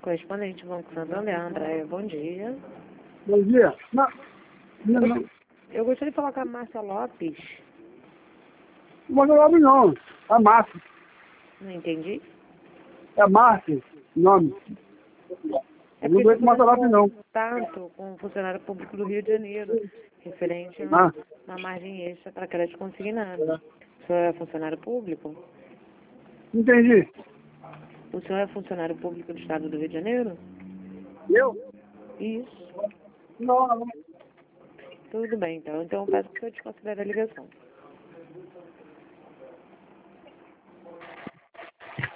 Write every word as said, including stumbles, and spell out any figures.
Correspondente Banco Santander, Andréia, bom dia. Bom dia. Não, não, não. Eu gostaria de falar com a Márcia Lopes. Não é nome não. É Márcio. Não entendi. É Márcio, nome. É Não porque é com Márcio Lopes, não. contato com o funcionário público do Rio de Janeiro, referente a Ah. uma margem extra para crédito consignado. O senhor é funcionário público? Entendi. O senhor é funcionário público do Estado do Rio de Janeiro? Eu? Isso. Não, não. Tudo bem, então. Então eu peço que o senhor desconsidere a ligação.